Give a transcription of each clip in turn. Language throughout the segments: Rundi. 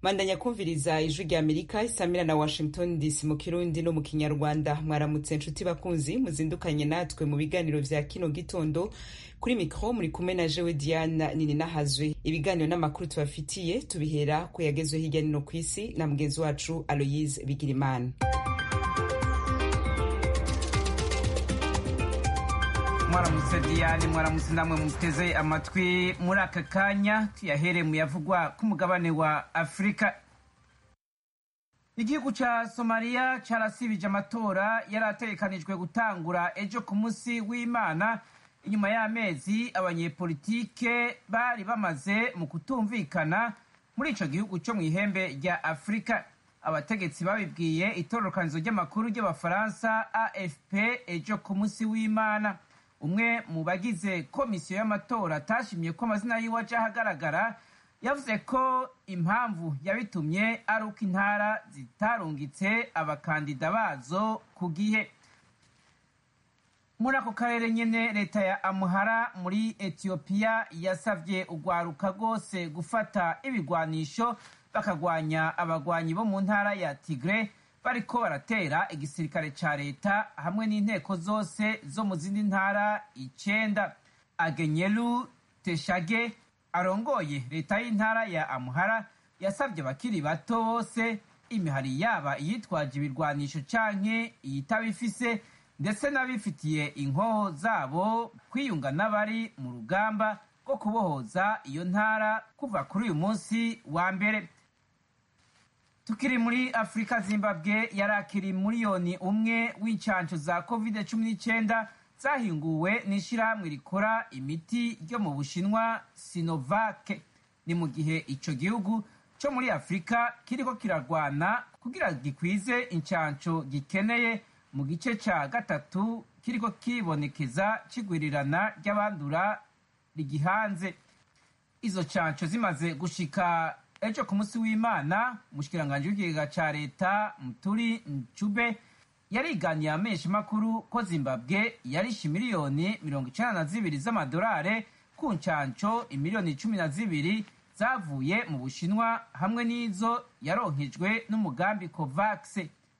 Mandanya kumviriza ijwi rya Amerika isamira na Washington DC mu Kirundi no mu Kinyarwanda. Mwaramutse nshuti bakunzi muzindukanye natwe mu biganiro vya kino gitondo. Kuri mikro muri kumwe na jewe Diana Nininahazwe. Ibiganiro n'amakuru tubafitiye tubihera ku yagezwe hirya no kw'isi na mugenzi wacu Aloyse Bigirimana. Mwaramutse Diane, mwaramutse namwe muteze amatwi muri aka kanya tuyahere mu yavugwa ku mugabane wa Afrika. Igihugu ca Somalia carasibije amatora yarategekanijwe gutangura ejo ku munsi w'Imana inyuma y'amezi abanyepolitike bari bamaze mu kutumvikana muri ico gihugu co mw'ihembe rya Afrika. Abategetsi babibwiye itororokanizo ry'amakuru ry'Abafaransa AFP ejo ku munsi w'Imana. Umwe mu bagize komisiyo y'amatora atashimye ko amazina yiwe aja ahagaragara yavuze ko impamvu yabitumye ari uko intara zitarungitse abakandida bazo ku gihe. Muri ako karere nyene leta ya Amhara muri Ethiopia yasavye urwaruka rwose gufata ibigwanisho bakagwanya abagwanyi bo mu ntara ya Tigre bariko baratera igisirikare ca leta hamwe n'inteko zose zo mu zindi ntara 9. Agenyelu Teshage arongoye leta y'intara ya Amhara yasavye abakiri bato bose, imihari yaba iyitwaje ibirwanisho canke iyitabifise ndetse n'abifitiye inkoho zabo kwiyunga n'abari mu rugamba rwo kubohoza iyo ntara kuva kuri uyu munsi wa mbere. Tukiri muri Afrika, Zimbabwe yarakiri miliyoni umwe w'incanco za COVID-19 zahinguwe n'ishirahamwe rikora imiti ryo mu Bushinwa Sinovac. Ni mu gihe ico gihugu co muri Afrika kiriko kirarwana kugira gikwize incanco gikeneye mu gice ca gatatu kiriko kibonekeza kigwirirana ry'abandura rigihanze. Izo canco zimaze gushika ejo ku munsi w'Imana, umushikiranganji w'ikigega ca leta Muturi Nchube yariganiye amesha makuru ko Zimbabwe yarishe miliyoni 92 z'amadolari ku ncanco imiliyoni 12 zavuye mu Bushinwa hamwe n'izo yaronkejwe n'umugambi COVAX.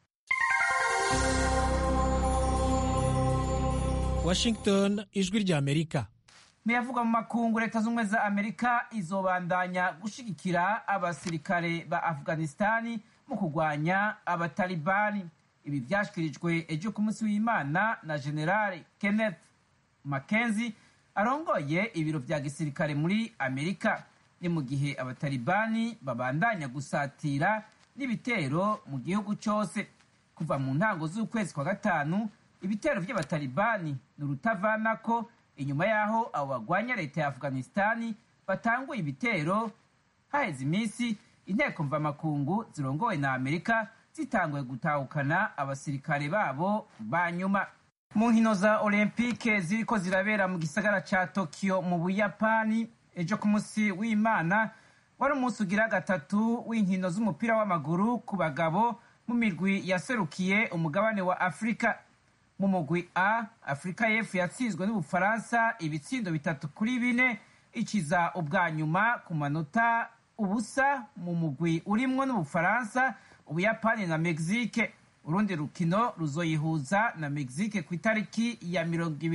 Washington, ijwi rya Amerika. Meyavuga mu makungu, leta z'ubumwe za Amerika izobandanya gushigikira abasirikare ba Afghanistani mu kugwanya abatalibani. Ibi vyashikirijwe ejo ku munsi w'Imana na General Kenneth Mackenzie arongoye ibiro vya gisirikare muri Amerika. Ni mu gihe abatalibani babandanya gusatira n'ibitero mu gihugu cose. Kuva mu ntango z'ukwezi kwa gatanu, ibitero vy'abatalibani n'urutavanako inyuma yaho abo bagwanya leta ya Afghanistani batanguye ibitero. Haheze iminsi inteko mvamakungu zirongowe na Amerika zitanguye gutahukana abasirikare babo banyuma. Mu nkino za Olympique ziriko zirabera mu gisagara ca Tokyo mu Buyapani ejo ku munsi w'Imana wari umunsi ugira gatatu w'inkino z'umupira w'amaguru ku bagabo mu mirwi yaserukiye umugabane wa Afrika. Mu mugwi A, Afrika y'Epfo yatsinzwe n'Ubufaransa ibitsindo 3-4 ikiza ubwa nyuma ku manota ubusa mu mugwi urimwo n'Ubufaransa, Ubuyapani na Mexique. Urundi rukino ruzoyihuza na Mexique ku itariki ya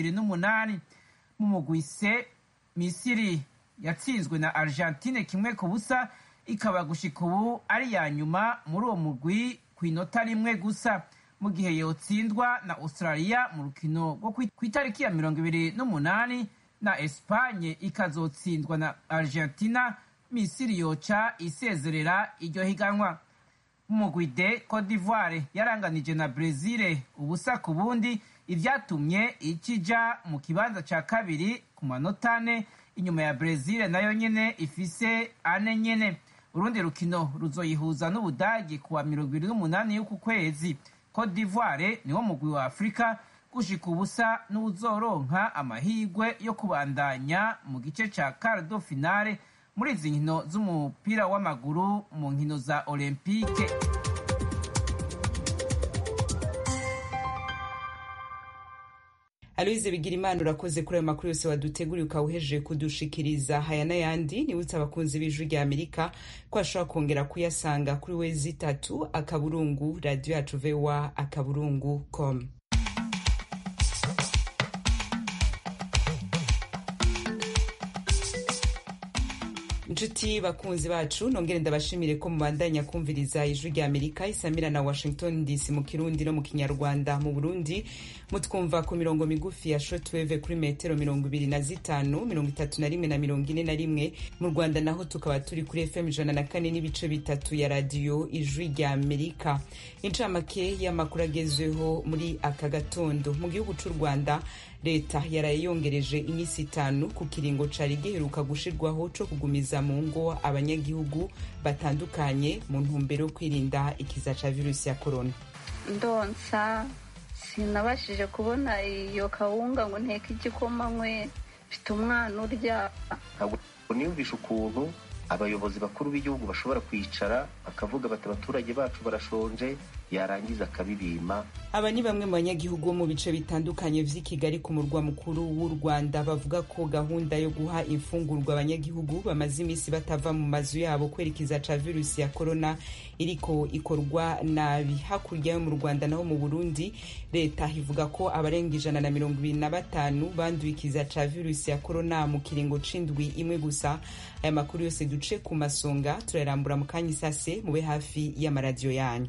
28. Mu mugwi C, Misiri yatsinzwe na Argentine 1-0 ikaba gushika ubu ari ya nyuma muri uwo mugwi ku inota rimwe gusa, mu gihe yotsindwa na Australia mu rukino rwo ku itariki ya 28 na Espanye ikazotsindwa na Argentina, Misiri yoca isezerera iryo higanwa. Mu mugwi D, Cote d'Ivoire yaranganije na Brazil ubusa ku bundi, ivyatumye ikija mu kibanza ca kabiri ku manota 4 inyuma ya Brazil nayo nyene ifise 4 nyene. Urundi rukino ruzoyihuza n'Ubudagi kuwa 28 y'uku kwezi. Cote d'Ivoire niwo mugwi wa Afrika gushika ubusa n'uzoronka amahirwe yo kubandanya mu gice ca quart de finale muri izi nkino z'umupira w'amaguru mu nkino za Olympique. Aloise Bigirimana urakoze kuri ayo makuru yose waduteguriye ukawuhejeje kudushikiriza. Haya n'ayandi nibutse abakunzi b'Ijwi rya Amerika ko ashobora kongera kuyasanga kuri wezi 3 radio yacu voa.com. Inshuti bakunzi bacu nongere ndabashimire ko mubandanya kumviriza Ijwi rya Amerika isamira na Washington DC mu Kirundi no mu Kinyarwanda. Mu Burundi mutwumva ku mirongo migufi ya shortwave kuri metero 25, 31 na 41. Mu Rwanda naho tukaba turi kuri FM 104 n'ibice bitatu ya radio Ijwi rya Amerika. Incamake y'amakuru agezweho muri aka gatondo. Mu gihugu cy'u Rwanda leta yarayongereje imisi 5 ku kiringo cari giheruka gushirwaho co kugumiza mu ngo abanyagihugu batandukanye mu ntumbero yo kwirinda ikiza ca virusi ya corona. Ndonsa sinabashije kubona iyo kawunga ngo nteke igikoma nkwe mfite umwana urya. Niyumvisha ukuntu abayobozi bakuru b'igihugu bashobora kwicara bakavuga bati abaturage bacu barashonje, yarangiza akabibima. Aba ni bamwe mu banyagihugu bo mu bice bitandukanye vy'i Kigali ku murwa mukuru w'u Rwanda bavuga ko gahunda yo guha imfungurwa abanyagihugu bamaze imisi batava mu mazu yabo kwerekeza ca virusi ya corona iriko ikorwa nabi. Hakurya yo mu Rwanda naho mu Burundi leta ivuga ko abarenga 125 banduye ikiza ca virusi ya corona mu kiringo c'indwi imwe gusa. Aya makuru yose duce ku masonga turarambura mu kanya isase mube hafi y'amaradiyo yanyu.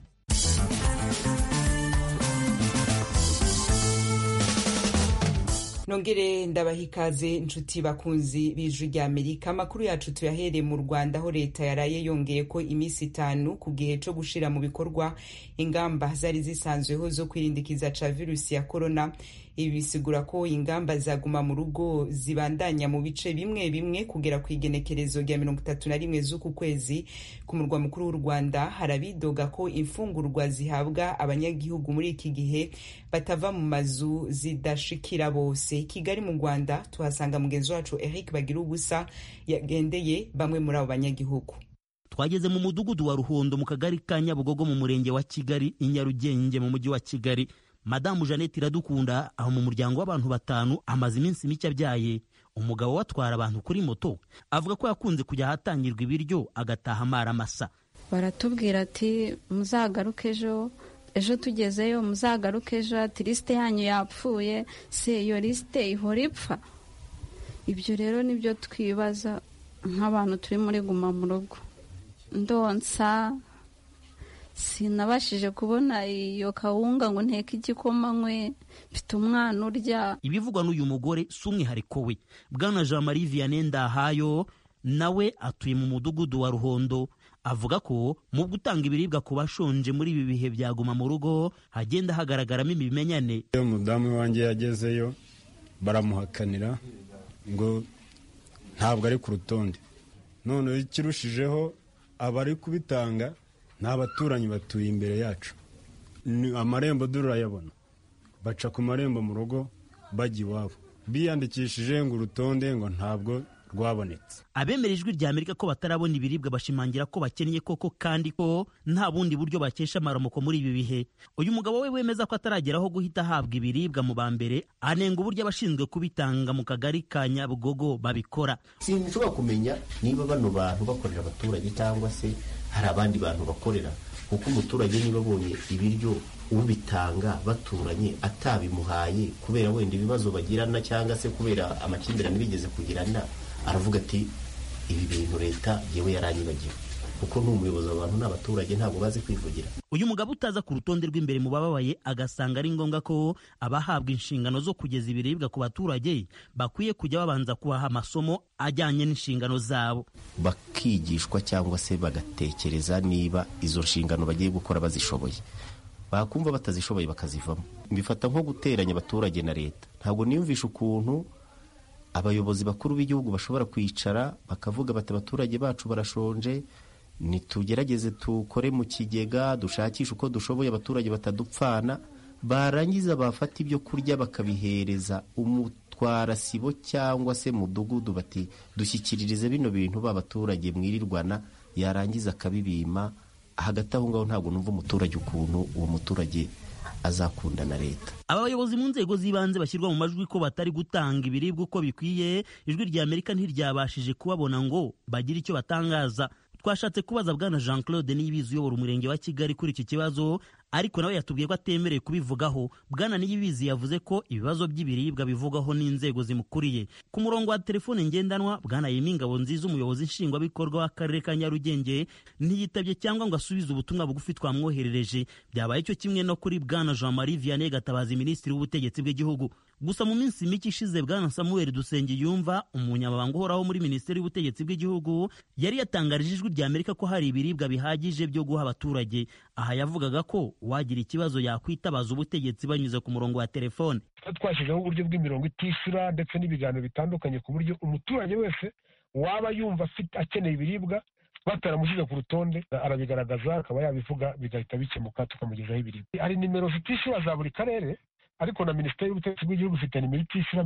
Nongere ndabahikaze inshuti bakunzi b'Ijwi rya Amerika. Amakuru yacu tuyahere mu Rwanda aho leta yaraye yongeye ko imisi 5 ku gihe co gushira mu bikorwa ingamba zari zisanzweho zo kwirindikiza ca virusi ya corona. Ibi bisigura ko ingamba zaguma mu rugo zibandanya mu bice bimwe bimwe kugera ku igenekerezo rya 31 z'uku kwezi. Ku murwa mukuru w'u Rwanda harabidoga ko imfungurwa zihabwa abanyagihugu muri iki gihe batava mu mazu zidashikira bose. Kigali mu Rwanda tuhasanga mugenzi wacu Eric Bagirubusa yagendeye bamwe muri abo banyagihugu. Twageze mu mudugudu wa Ruhondo mu kagari ka Nyabugogo mu murenge wa Kigali i Nyarugenge mu mujyi wa Kigali. Madamu Jeannette Iradukunda aho mu muryango w'abantu 5 amaze iminsi mike abyaye. Umugabo watwara abantu kuri moto avuga ko yakunze kujya ahatangirwa ibiryo agataha amara masa. Baratubwira ati muzagaruke ejo tugezeyo muzagaruke ejo ati liste yanyu yapfuye. Se iyo liste ihora ipfa? Ibyo rero nibyo twibaza nk'abantu turi muri guma mu rugo. Ndonsa sinabashije kubona iyo kawunga ngo nteke igikoma nkwe mfite umwana urya. Ibivugwa n'uyu mugore si umwihariko we. Bwana Jean Marie Vianney Ndahayo nawe atuye mu mudugudu wa Ruhondo avuga ko mu gutanga ibiribwa ku bashonje muri ibi bihe byaguma mu rugo hagenda hagaragaramo ibimenyane. Iyo mudamu wanjye yagezeyo baramuhakanira ngo ntabwo ari ku rutonde. None ikirushijeho abari kubitanga n'abaturanyi batuye imbere yacu. Amarembo durayabona. Baca ku marembo mu rugo bajya iwabo. Biyandikishije ngo urutonde ngo ntabwo rwabonetse. Abemera Ijwi rya Amerika ko batarabona ibiribwa bashimangira ko bakennye koko kandi ko nta bundi buryo bakesha amaramuko muri ibi bihe. Uyu mugabo we wemeza ko atarageraho guhita ahabwa ibiribwa mu bambere anenga uburyo abashinzwe kubitanga mu kagari ka Nyabugogo babikora. Sinshobora kumenya niba bano bantu bakorera abaturage cyangwa se hari abandi bantu bakorera, kuko umuturage niba abonye ibiryo ubitanga baturanye atabimuhaye kubera wenda ibibazo bagirana cyangwa se kubera amakimbirane bigeze kugirana, aravuga ati ibi bintu leta yewe yaranyibagiwe, kuko n'umuyobozi w'abantu n'abaturage ntabwo bazi kwivugira. Uyu mugabo utaza ku rutonde rw'imbere mu bababaye agasanga ari ngombwa ko abahabwa inshingano zo kugeza ibiribwa ku baturage bakwiye kujya babanza kubaha amasomo ajyanye n'inshingano zabo, bakigishwa cyangwa se bagatekereza niba izo nshingano bagiye gukora bazishoboye. Bakumva batazishoboye bakazivamo. Mbifata nko guteranya abaturage na leta. Ntabwo niyumvisha ukuntu abayobozi bakuru b'igihugu bashobora kwicara bakavuga bati abaturage bacu barashonje, nitugerageze tukore mu kigega dushakisha uko dushoboye abaturage batadupfana, barangiza bafata ibyo kurya bakabihereza umutwara sibo cyangwa se mudugudu bati dushyikiririze bino bintu b'abaturage mwirirwana, yarangiza akabibima. Hagati aho ngaho ntabwo numva umuturage ukuntu uwo muturage azakunda na leta. Aba bayobozi mu nzego z'ibanze bashyirwa mu majwi ko batari gutanga ibiribwa uko bikwiye, ijwi rya Amerika ntiryabashije kubabona ngo bagire icyo batangaza. Twashatse kubaza Bwana Jean Claude Niyibizi uyobora umurenge wa Kigali kuri iki kibazo, ariko nawe yatubwiye ko atemerewe kubivugaho. Bwana Niyibizi yavuze ko ibibazo by'ibiribwa bivugaho n'inzego zimukuriye. Ku murongo wa telefone ngendanwa, Bwana Yemi Ngabonziza umuyobozi nshingwabikorwa w'akarere ka Nyarugenge ntiyitabye cyangwa ngo asubize ubutumwa bugufi twamwoherereje. Byabaye cyo kimwe no kuri Bwana Jean-Marie Vianney Gatabazi minisitiri w'ubutegetsi bw'igihugu. Gusa mu minsi mike ishize Bwana Samuel Dusengiyumva umunyamabanga uhoraho muri minisiteri y'ubutegetsi bw'igihugu yari yatangarije ijwi rya Amerika ko hari ibiribwa bihagije byo guha abaturage. Aha yavugaga ko wagira ikibazo yakwitabaza ubutegetsi banyuze ku murongo wa telefone. Twashyizeho uburyo bw'imirongo itishyura ndetse n'ibiganiro bitandukanye ku buryo umuturage wese waba yumva akeneye ibiribwa bataramushyize ku rutonde arabigaragaza, akaba yabivuga bigahita bikemuka tukamugezaho ibiribwa. Hari nimero zitishyura za buri karere, ariko na minisiteri y'ubutegetsi bw'igihugu ifite nimero itishyura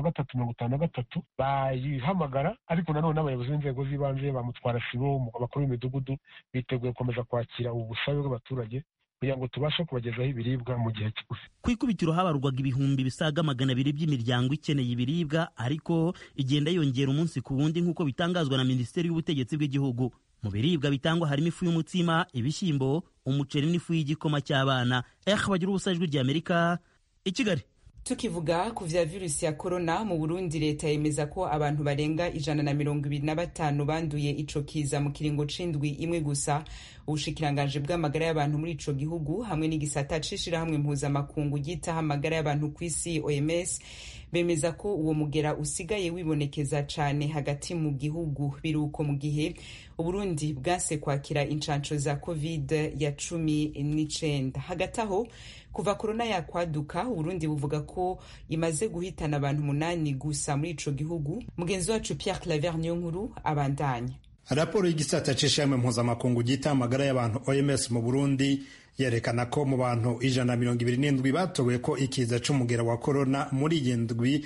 5353 bayihamagara, ariko nanone n'abayobozi b'inzego z'ibanze bamutwara sibo, abakuru b'imidugudu biteguye gukomeza kwakira ubu busabe bw'abaturage kugira ngo tubashe kubagezaho ibiribwa mu gihe kigufi. Ku ikubitiro habarurwaga ibihumbi bisaga 200 by'imiryango ikeneye ibiribwa, ariko igenda yongera umunsi ku wundi nk'uko bitangazwa na minisiteri y'ubutegetsi bw'igihugu. Mu biribwa bitangwa harimo ifu y'umutsima, ibishyimbo, umuceri n'ifu y'igikoma cy'abana. Bagira ubusa ijwi rya Amerika i Kigali. Tukivuga ku vya virusi ya corona mu Burundi, leta yemeza ko abantu barenga 125 banduye ico kiza mu kiringo c'indwi imwe gusa. Ubushikiranganje bw'amagara y'abantu muri ico gihugu hamwe n'igisata cishira hamwe mpuzamakungu gitaha amagara y'abantu kw'isi OMS bemeza ko uwo mugera usigaye wibonekeza cane hagati mu gihugu. Biruko mu gihe Uburundi bwase kwakira incanco za COVID ya 19. Hagati aho kuva corona yakwaduka Uburundi buvuga ko imaze guhitana abantu 8 gusa muri ico gihugu. Mugenzi wacu Pierre Claver Niyonkuru abandanya. Raporo y'igisata c'ishamwe mpuzamakungu gita amagara y'abantu OMS mu Burundi yerekana ko mu bantu 127 batowe ko ikiza c'umugera wa corona muri yendwi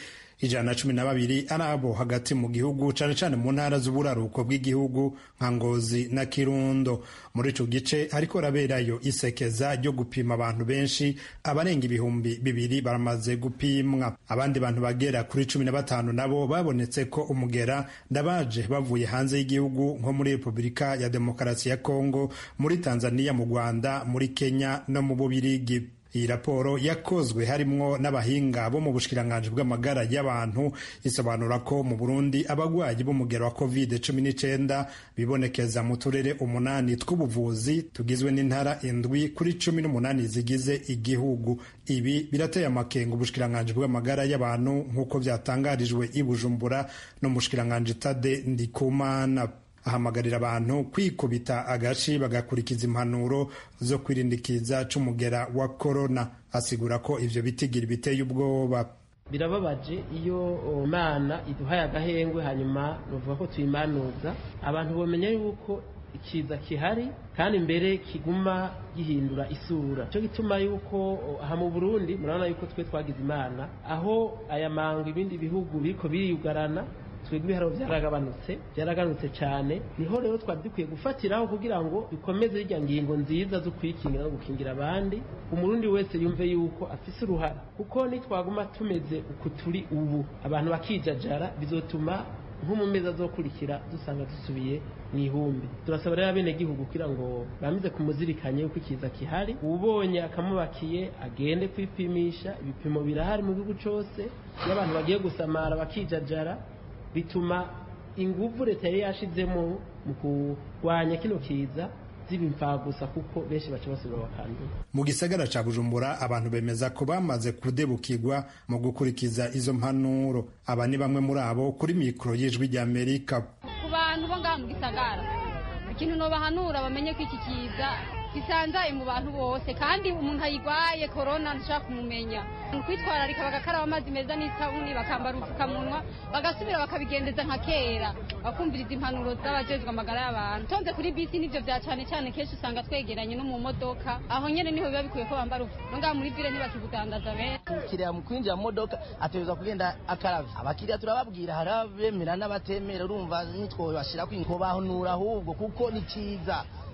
112 ari abo hagati mu gihugu, cane cane mu ntara z'uburaruko bw'igihugu nka Ngozi na Kirundo. Muri ico gice hariko raberayo isekeza ryo gupima abantu benshi, abarenga 2,000 baramaze gupimwa. Abandi bantu bagera kuri 15 nabo babonetse ko umugera ndabaje bavuye hanze y'igihugu nko muri Republika ya Demokarasi ya Kongo, muri Tanzania, mu Rwanda, muri Kenya no mu Bubiligi. Iyi raporo yakozwe harimwo n'abahinga bo mu bushikiranganje bw'amagara y'abantu isobanura ko mu Burundi abagwayi b'umugero wa COVID-19 bibonekeza mu turere 8 tw'ubuvuzi tugizwe n'intara 7 kuri 18 zigize igihugu. Ibi birateye amakenga ubushikiranganje bw'amagara y'abantu nk'uko byatangarijwe i Bujumbura no mu bushikiranganje Tade Ndikumana. Ahamagarira abantu kwikubita agashi bagakurikiza impanuro zo kwirindikiza c'umugera wa corona. Asigura ko ivyo bitigira biteye ubwoba. Birababaje iyo Imana iduhaye agahengwe hanyuma nuvuga ko tuyimanuza, abantu bomenya yuko ikiza kihari kandi mbere kiguma gihindura isura. Cyo gituma yuko aha mu Burundi murabona yuko twe twagize Imana, aho aya mango ibindi bihugu biriko biriyugarana, twebwe haro byaragabanutse cyane. Niho rero twari dukwiye gufatiraho kugira ngo bikomeze irya ngingo nziza zo kwikingira no gukingira abandi. Umurundi wese yumve yuko afise uruhara, kuko nitwaguma tumeze uko turi ubu abantu bakijajara bizotuma nko mu mezi azokurikira dusanga dusubiye mu ihumbi. Turasaba rero abene gihugu kugira ngo bamize kumuzirikanye yuko ikiza kihari, ubonye akamubakiye agende kwipimisha. Ibipimo birahari mu gihugu cyose, iyo abantu bagiye gusamara bakijajara bituma inguvu leta yari yashizemo mu kurwanya kino kiza zibimfa gusa, kuko benshi baca basubira bakandura. Mu gisagara ca Bujumbura abantu bemeza ko bamaze kudebukirwa mu gukurikiza izo mpanuro. Aba ni bamwe muri abo kuri mikro y'ijwi rya Amerika. Ku bantu bo ngaha mu gisagara ikintu no bahanura bamenye ko iki kiza gisanzaye mu bantu bose, kandi umuntu ayigwaye corona nshaka kumumenya kwitwararika, bagakaraba amazi meza n'isabuni, bakambara ubupfukamunwa, bagasubira bakabigendeza nka kera, bakumviriza impanuro z'abajejwe amagara y'abantu. Tonze kuri bisi nivyo vya cane cane, kenshi usanga twegeranye no mu modoka, aho nyene niho biba bikwiye ko bambara ubupfukamunwa. Ngaha muri vile ntibakibudandaza benshi. Kiriya mu kwinjira mu modoka ateza kugenda akaravye. Abakiriya turababwira harabemera n'abatemera, urumva nitwo bashira kwinko bahunura ahubwo kuko ni ciza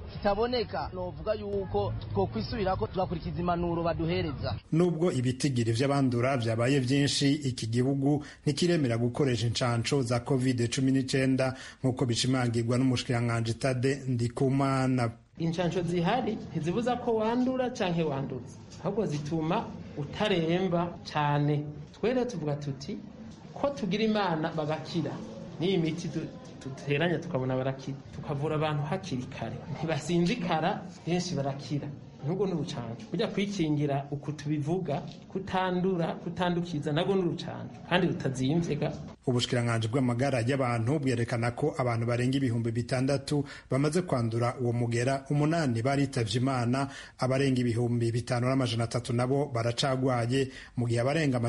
kitaboneka novuga yuko twokwisubirako tugakurikiza impanuro baduhereza. Nubwo ibitigiri vy'abandura vyabaye vyinshi, iki gihugu ntikiremera gukoresha incanco za COVID-19 nk'uko bishimangirwa n'umushikiranganji Tade Ndikumana. Incanco zihari ntizibuza ko wandura canke wanduza, ahubwo zituma utaremba cane. Twere tuvuga tuti ko tugira Imana bagakira, n'iyi miti duteranya tukabona barakira, tukavura abantu hakiri kare, ntibasinzikara, benshi barakira. Nubwo n'urucanco kujya kwikingira uko tubivuga, kutandura kutandukiza nabwo n'urucanco kandi rutazimvega. Ubushikiranganji bw'amagara y'abantu bwerekana ko abantu barenga 6,000 bamaze kwandura uwo mugera, 8 baritavye Imana, abarenga 5,300 nabo baracagwaye, mu gihe abarenga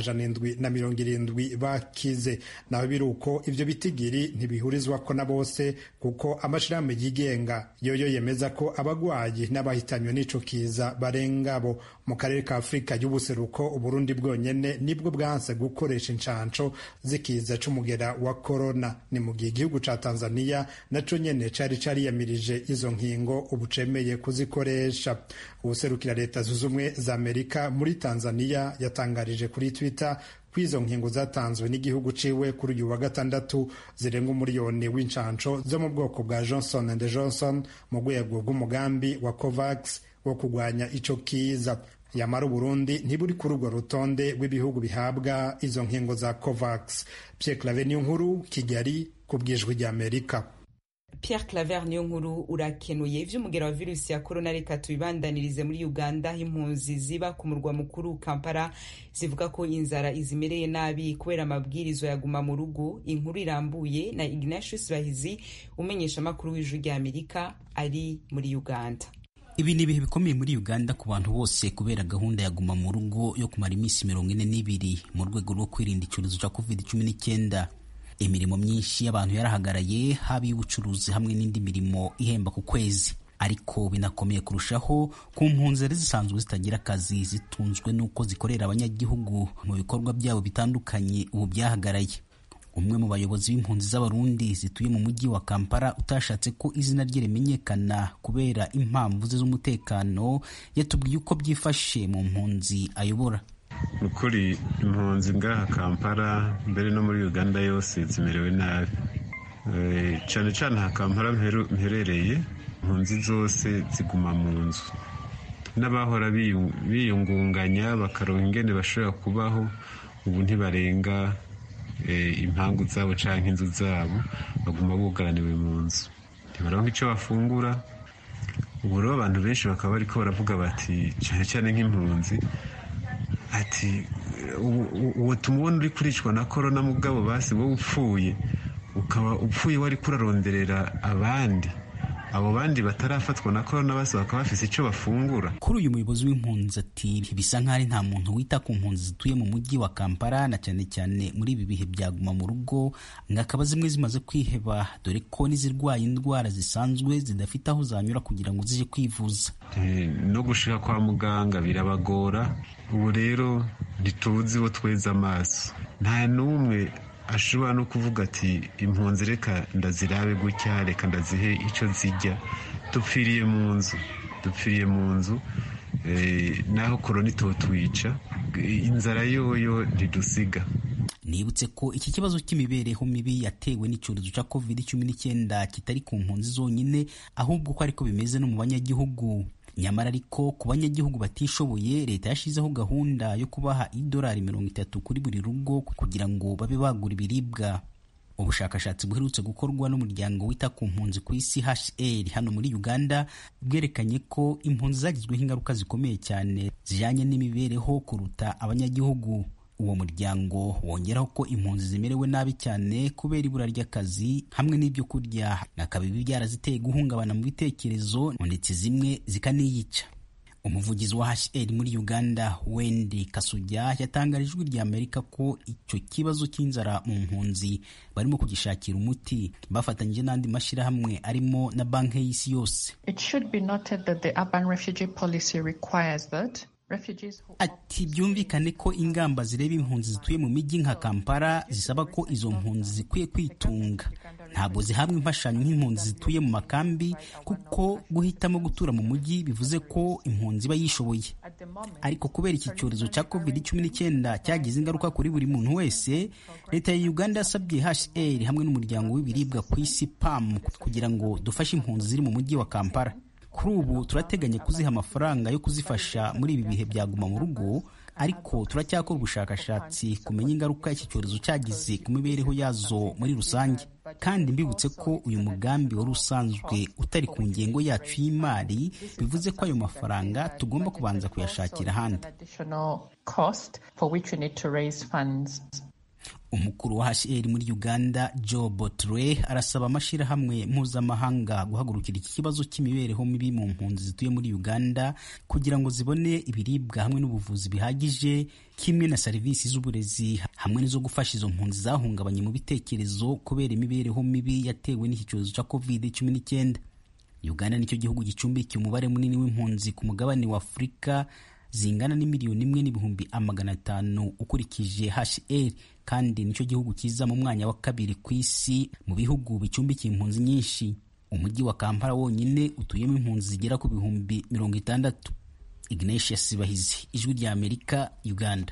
770 bakize. Naho biruko ivyo bitigiri ntibihurizwa ko na bose, kuko amashirahamwe yigenga yoyo yemeza ko abagwayi n'abahitanywe n'ico kiza barenga bo. Mu karere ka Afrika y'ubuseruko, Uburundi bwonyene nibwo bwanse gukoresha incanco zikiza c'umugera wa corona. Ni mu gihe igihugu ca Tanzania naco nyene cari cariyamirije izo nkingo ubu cemeye kuzikoresha. Ubuserukira Leta Zunze Ubumwe za Amerika muri Tanzania yatangarije kuri Twitter ko izo nkingo zatanzwe n'igihugu ciwe kuri uyu wa gatandatu zirenga 1 miliyoni w'incanco zo mu bwoko bwa Johnson & Johnson mu rwego rw'umugambi wa COVAX wo kugwanya ico kiza. Yamara Burundi ntiburi kuri urwo rutonde rw'ibihugu bihabwa izo nkingo za COVAX. Pierre Claver Niyonkuru, Kigali, kubwijwi rya Amerika. Pierre Claver Niyonkuru, urakenuye. Ivy'umugera wa virusi ya corona reka tubibandanirize muri Uganda. Impunzi ziba ku murwa mukuru Kampala zivuga ko inzara izimereye nabi kubera amabwirizo yaguma mu rugo. Inkuru irambuye na Ignatius Bahizi, umenyesha makuru w'ijwi rya Amerika ari muri Uganda. Ibi ni ibihe bikomeye muri Uganda ku bantu bose kubera gahunda ya guma mu rugo yo kumara iminsi 42 mu rwego rwo kwirinda icyorezo cya COVID-19. Imirimo myinshi y'abantu yarahagaraye, haba y'ubucuruzi hamwe n'indi mirimo ihemba ku kwezi. Ariko binakomeye kurushaho ku mpunzi zisanzwe zitagira akazi, zitunzwe n'uko zikorera abanyagihugu mu bikorwa byabo bitandukanye, ubu byahagaraye. Umwe mu bayobozi b'impunzi z'abarundi zituye mu mujyi wa Kampala utashatse ko izina rye rimenyekana kubera impamvu ze z'umutekano, yatubwiye uko byifashe mu mpunzi ayobora. Ukuri impunzi ngaha Kampala mbere no muri Uganda yose zimerewe nabi. Cyane cyane ha Kampala mherereye, impunzi zose ziguma mu nzu. N'abahora biyungunganya bakaronka ingene bashobora kubaho, ubu ntibarenga impangu zabo canke inzu zabo, baguma bugaraniwe mu nzu, ntibaronka ico bafungura. Ubu rero abantu benshi bakaba bariko baravuga bati, cyane cyane nk'impunzi, ati uwo tumubona uri kuricwa na corona mugabo basi wowe upfuye, ukaba upfuye wari kuraronderera abandi, abo bandi batarafatwa na corona basi bakaba bafise ico bafungura. Kuri uyu muyobozi w'impunzi ati bisa nk'ari nta muntu wita ku mpunzi zituye mu mujyi wa Kampala, na cyane cyane muri ibi bihe byaguma mu rugo, ngakaba zimwe zimaze kwiheba, dore ko n'izirwaye indwara zisanzwe zidafite aho zanyura kugira ngo zije kwivuza. No gushika kwa muganga birabagora. Ubu rero ntituzi bo tweza amaso, nta n'umwe ashobora no kuvuga ati impunzi reka ndazirabe gutya, reka ndazihe icyo zijya. Dupfiriye mu nzu naho korona itotwica, inzara yoyo ntidusiga. Nibutse ko iki kibazo cy'imibereho mibi yatewe n'icyorezo cya COVID-19 kitari ku mpunzi zonyine, ahubwo ko ariko bimeze no mu banyagihugu. Nyamara ariko ku banyagihugu batishoboye, leta yashizeho gahunda yo kubaha $30 kuri buri rugo kugira ngo babe bagura ibiribwa. Ubushakashatsi buherutse gukorwa n'umuryango wita ku mpunzi ku isi HCR hano muri Uganda bwerekanye ko impunzi zagizweho ingaruka zikomeye cyane zijanye n'imibereho kuruta abanyagihugu. Uwo muryango wongeraho ko impunzi zimerewe nabi cyane kubera ibura ry'akazi hamwe n'ibyo kurya, nakabibi byaraziteye guhungabana mu bitekerezo ndetse zimwe zikaniyica. Umuvugizi wa HCR muri Uganda, Wendy Kasujya, yatangarije ijwi rya Amerika ko icyo kibazo cy'inzara mu mpunzi barimo kugishakira umuti bafatanyije n'andi mashyirahamwe arimo na Banki y'Isi yose. It should be noted that the urban refugee policy requires that Ati byumvikane ko ingamba zireba impunzi zituye mu mijyi nka Kampala zisaba ko izo mpunzi zikwiye kwitunga, ntabwo zihabwa imfashanyo nk'impunzi zituye mu makambi, kuko guhitamo gutura mu mujyi bivuze ko impunzi iba yishoboye. Ariko kubera iki cyorezo cya COVID-19 cyagize ingaruka kuri buri muntu wese, leta ya Uganda yasabye HCR hamwe n'umuryango w'ibiribwa ku isi PAM kugira ngo dufashe impunzi ziri mu mujyi wa Kampala. Kuri ubu turateganya kuziha amafaranga yo kuzifasha muri ibi bihe byaguma mu rugo, ariko turacyakora ubushakashatsi kumenya ingaruka iki cyorezo cyagize ku mibereho yazo muri rusange. Kandi mbibutse ko uyu mugambi wari usanzwe utari ku ngengo yacu y'imari, bivuze ko ayo mafaranga tugomba kubanza kuyashakira ahandi. Umukuru wa HCR muri Uganda Joe Botre arasaba amashyirahamwe mpuzamahanga guhagurukira iki kibazo cy'imibereho mibi mu mpunzi zituye muri Uganda kugira ngo zibone ibiribwa hamwe n'ubuvuzi bihagije, kimwe na serivisi z'uburezi hamwe n'izo gufasha izo mpunzi zahungabanye mu bitekerezo kubera imibereho mibi yatewe n'iki cyorezo cya COVID-19. Uganda nicyo gihugu gicumbikiye umubare munini w'impunzi ku mugabane wa Afurika, zingana n'imiliyoni 1,500,000 ukurikije HCR, kandi nicyo gihugu kiza mu mwanya wa kabiri ku isi mu bihugu bicumbikiye impunzi nyinshi. Umujyi wa Kampala wonyine utuyemo impunzi zigera ku 60,000. Ignatius Bahizi, Ijwi rya Amerika, Uganda.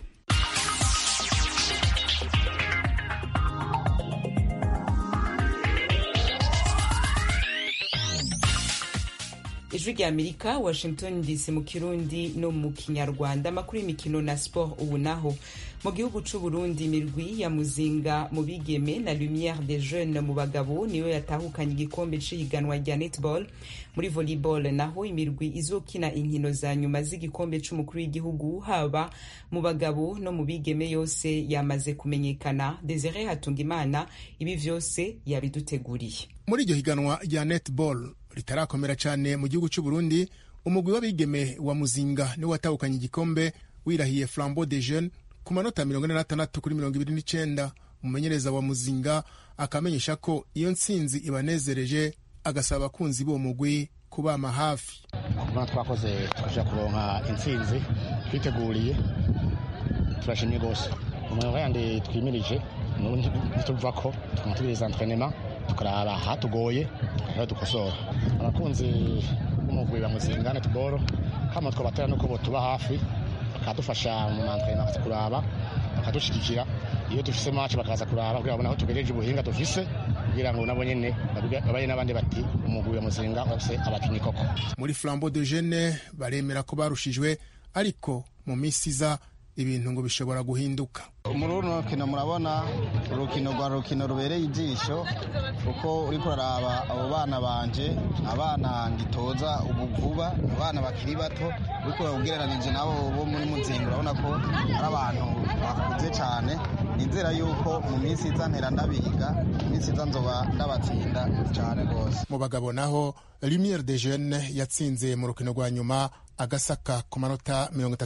Ijwi rya Amerika, Washington DC mu Kirundi no mu Kinyarwanda. Amakuru y'imikino na sport ubu naho. Mu gihugu c'u Burundi, imirwi ya Muzinga mu bigeme na Lumière des Jeunes mu bagabo niyo yatahukanye igikombe c'ihiganwa rya netball. Muri volleyball naho imirwi izokina inkino za nyuma z'igikombe c'umukuru w'igihugu haba mu bagabo no mu bigeme yose yamaze kumenyekana. Desire Hatungimana ibi vyose yabiduteguriye. Muri iryo higanwa rya netball ritarakomera cyane mu gihugu cy'u Burundi, umugwi w'abigeme wa Muzinga niwe watahukanye igikombe wirahiye Flambeau des Jeunes ku manota 46-29. Umumenyereza wa Muzinga akamenyesha ko iyo ntsinzi ibanezereje, agasaba abakunzi b'uwo mugwi kubama hafi. Kuba twakoze tukaja kuronka intsinzi twiteguriye, turashimye gose. Umuntu yandi twimirije ntituva ko tukamutegeza entraînement tukaraba hatugoye aho dukosora. Abakunzi b'umugwi wa Muzinga netball kama twabatera no kubo tuba hafi bakadufasha mu entraînement kuraba bakadushigikira, iyo dufise match bakaza kuraba kugira ngo naho tugereje ubuhinga dufise kugira ngo nabo nyene babaye n'abandi bati umugwi wa Muzinga ose abakinyi koko. Muri Flambeau de Jeunes baremera ko barushijwe, ariko mu misiza ibintu ngo bishobora guhinduka. Muri runo rukino murabona urukino rubereye ijisho, kuko uriko uraraba abo bana banje, abana ngitoza ubu vuba, abana bakiri bato uriko ugereranije nabo bo muri Muzinga, urabona ko ari abantu bakuze cyane. Nizera yuko mu minsi iza ntera ndabiga, mu minsi iza nzoba ndabatsinda cyane rwose. Mu bagabo naho Lumière des Jeunes yatsinze mu rukino rwa nyuma agasaka ku manota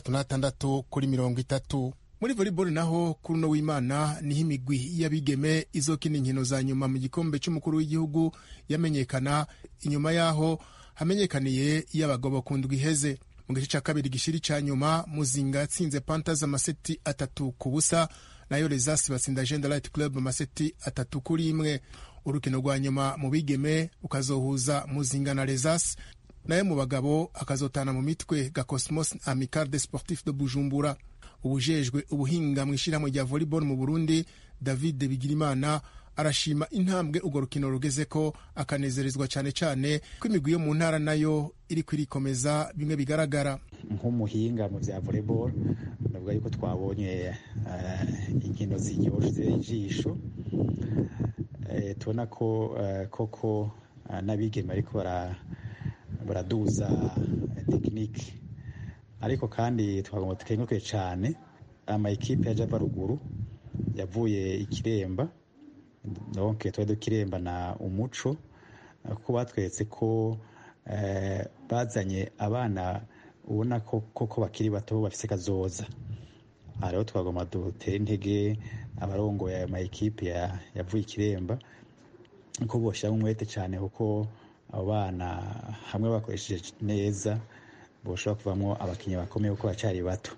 36-30. Muri volleyball naho kuri no w'Imana niho imigwi y'abigeme izokina inkino za nyuma mu gikombe cy'umukuru w'igihugu yamenyekana, inyuma yaho hamenyekaniye y'abagabo kundwi iheze. Mu gice cya kabiri gishiri cya nyuma, Muzinga yatsinze Panthers amaseti 3-0, nayo Lesas batsinda Agenda Light Club amaseti 3-1. Urukino rwa nyuma mu bigeme ukazohuza Muzinga na Lesas, nayo mu bagabo akazotana mu mitwe ga Cosmos Amical des Sportifs de Bujumbura. Ubujejwe ubuhinga mu ishyirahamwe rya volleyball mu Burundi, David Bigirimana, arashima intambwe urwo rukino rugeze ko, akanezerezwa cyane cyane ko imigwi yo mu ntara nayo iri kwirikomeza bimwe bigaragara. Nk'umuhinga mu bya volleyball ndavuga yuko twabonye inkino ziryoshe ijisho, tubona ko koko n'abigeme ariko baraduza tekinike, ariko kandi twagomba tukenguke cyane ama ekipe yaje ava ruguru yavuye Ikiremba, donc twari dukiremba na Umuco, ko batwetse ko bazanye abana ubona ko koko bakiri bato bafise kazoza. Rero twagomba dutere intege abarongoye ama ekipe yavuye Ikiremba ko boshyira umwete cyane, kuko abo bana hamwe bakoresheje neza boshobora kuvamwo abakinnyi bakomeye kuko bacari bato.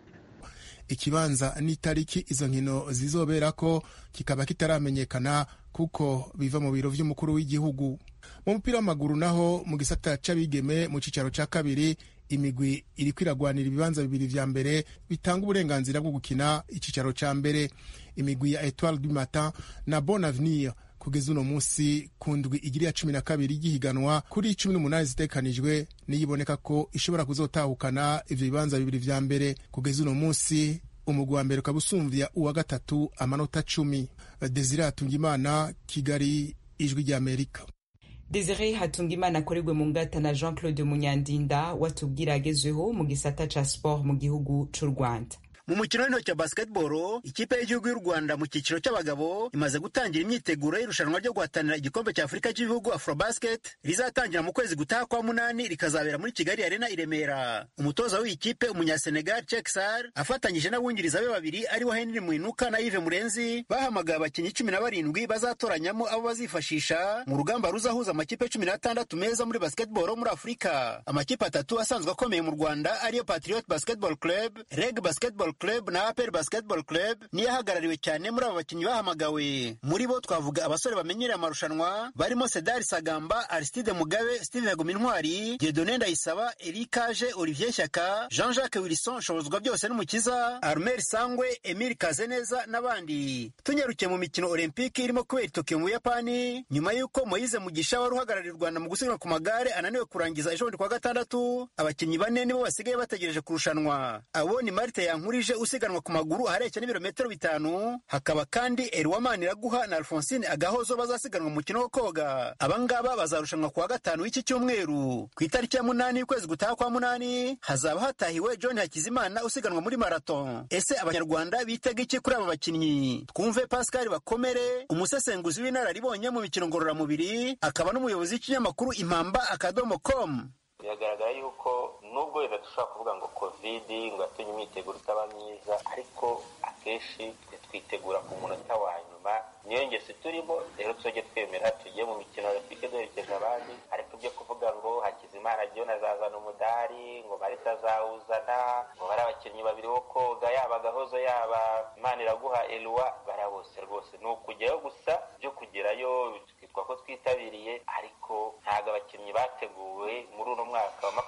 Ikibanza n'itariki izo nkino zizoberako kikaba kitaramenyekana kuko biva mu biro vy'umukuru w'igihugu. Mu mupira w'amaguru naho mu gisata c'abigeme mu cicaro ca kabiri imigwi iri kwiragwanira ibibanza bibiri vya mbere bitanga uburenganzira bwo gukina icicaro ca mbere. Imigwi ya Etoile du Matin na Bon Avenir kugeza uno musi ku ndwi igiri ya 12 y'ihiganwa kuri 18 zitekanijwe niyiboneka ko ishobora kuzotahukana ivyo bibanza bibiri vya mbere. Kugeza uno musi umugwi wa mbere ukabusumvya uwa gatatu amanota 10. Desire Hatungimana, Kigali, Ijwi ry'Amerika. Desire Hatungimana akorerwe mu ngata na Jean-Claude Munyandinda watubwira agezweho mu gisata ca sport mu gihugu c'u Rwanda. Mu mukino w'intoki wa basketball, ikipe y'igihugu y'u Rwanda mu cyiciro cy'abagabo imaze gutangira imyiteguro y'irushanwa ryo guhatanira igikombe cya Afurika cy'ibihugu Afrobasket rizatangira mu kwezi gutaha kwa 8 rikazabera muri Kigali Arena i Remera. Umutoza w'iyi kipe umunyasenegal Cheksar afatanyije n'abungiriza be babiri aribo Henry Mwinuka na Yves Murenzi bahamagaye abakinnyi 17 bazatoranyamo abo bazifashisha mu rugamba ruzahuza amakipe 16 meza muri basketball muri Afurika. Amakipe atatu asanzwe akomeye mu Rwanda ariyo Patriot Basketball Club, Reg Basketball Club na APR Basketball Club niyo ahagarariwe cyane muri abo bakinnyi bahamagawe. Muri bo twavuga abasore bamenyereye amarushanwa barimo Sedar Sagamba, Aristide Mugabe, Steve Hagumintwari, Dieudonné Ndayisaba, Eric Kaje, Olivier Shyaka, Jean-Jacques Wilson Shobozwa byose n'umukiza, Armel Sangwe, Emile Kazeneza n'abandi. Tunyarukiye mu mikino Olympique irimo kubera Tokyo mu Buyapani nyuma y'uko Moise Mugisha wari uhagarariye u Rwanda mu gusiganwa ku magare ananiwe kurangiza ejo kwa gatandatu, abakinnyi bane nibo basigaye bategereje kurushanwa. Abo ni Marite Yankurije usiganwa ku maguru ahareshya n'ibirometero 5, hakaba kandi Erwamani Raguha na Alphonsine Agahozo bazasiganwa mu mukino wo koga. Abangaba bazarushanwa kuwa gatanu w'iki cyumweru. Ku itariki ya 8 y'ukwezi gutaha kwa 8 hazaba hatahiwe John Hakizimana usiganwa muri marathon. Ese abanyarwanda bitega iki kuri aba bakinnyi? Twumve Pascal Bakomere, umusesenguzi w'inararibonye mu mikino ngororamubiri, akaba n'umuyobozi w'ikinyamakuru impamba.com. Biragaragara yuko nubwo wenda dushobora kuvuga ngo covid ngo yatumye imyiteguro itaba myiza, ariko akenshi twitegura ku munota wa nyuma. Niyo ngese turimo rero tujye twemera tugiye mu mikino Olympique duherekeje abandi, ariko byo kuvuga ngo Hakizimana John azazana umudari, ngo Marita azawuzana, ngo bari abakinnyi babiri bo koga yaba Gahozo yaba Maniraguha Elwa barabose rwose ni ukujyayo gusa byo kugerayo twitwa ko twitabiriye, ariko ntago abakinnyi bateguwe muri uno mwaka wa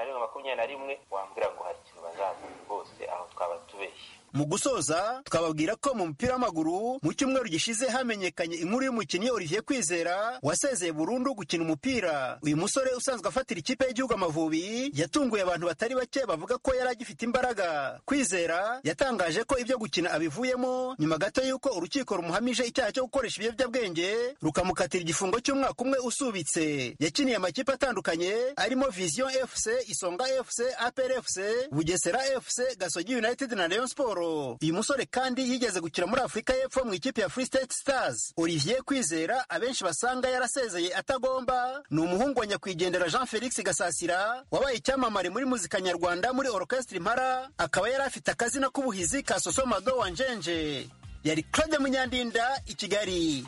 2021 wambwira ngo hari ikintu bazazana rwose aho twaba tubeshye. Mu gusoza twababwira ko mu mupira w'amaguru mu cyumweru gishize hamenyekanye inkuru y'umukinnyi Olivier Kwizera wasezeye burundu gukina umupira. Uyu musore usanzwe afatira ikipe y'igihugu Amavubi yatunguye abantu batari bake bavuga ko yari agifite imbaraga. Kwizera yatangaje ko ibyo gukina abivuyemo nyuma gato y'uko urukiko rumuhamije icyaha cyo gukoresha ibiyobyabwenge rukamukatira igifungo cy'umwaka umwe usubitse. Yakiniye amakipe atandukanye arimo Vision FC, Isonga FC, APR FC, Bugesera FC, Gasogi United na Rayon Sport. Uyu musore kandi yigeze gukina muri Afurika y'Epfo mu ikipe ya Free State Stars. Olivier Kwizera abenshi basanga yarasezeye atagomba ni umuhungu wa nyakwigendera Jean Felix Gasasira wabaye icyamamare muri muzika nyarwanda muri Orchestre Impara, akaba yari afite akazina k'ubuhizi ka Sosomado wa Njenje. Yari Claude Munyandinda i Kigali.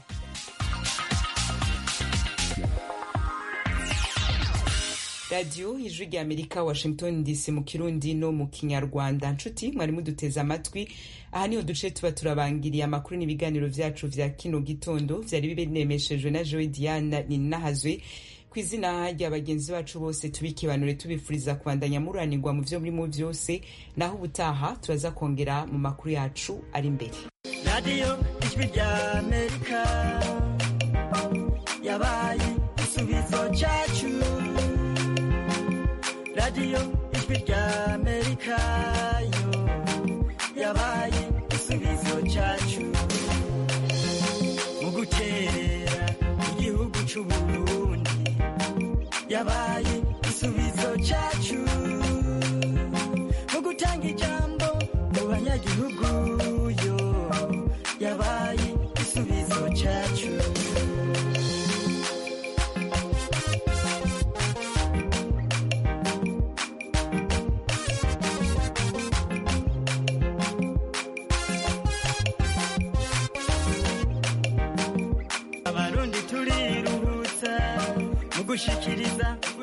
Radio Ijwi ry'Amerika Washington DC mu Kirundi no mu Kinyarwanda. Nshuti mwari muduteza amatwi, aha niho duce tuba turabangiriye amakuru n'ibiganiro vyacu vya kino gitondo vyari bibenemeshejwe na Joy Diana Ninahazwe. Kwizina ry'abagenzi bacu bose tubikibanure tubifuriza kubandanya muranirwa mu vyo muri mu vyose, naho ubutaha turaza kongera mu makuru yacu ari imbere. Radio Ijwi ry'Amerika yabaye isubizo cyacu. Radio Ijwi ry'Amerika yo yabaye isubizo cyacu mu gukerera igihugu cy'u Burundi, yabaye isubizo cyacu mu gutanga ijambo mu banyagihugu yo yabaye isubizo cyacu. Abarundi turiruhutsa mu gushikiriza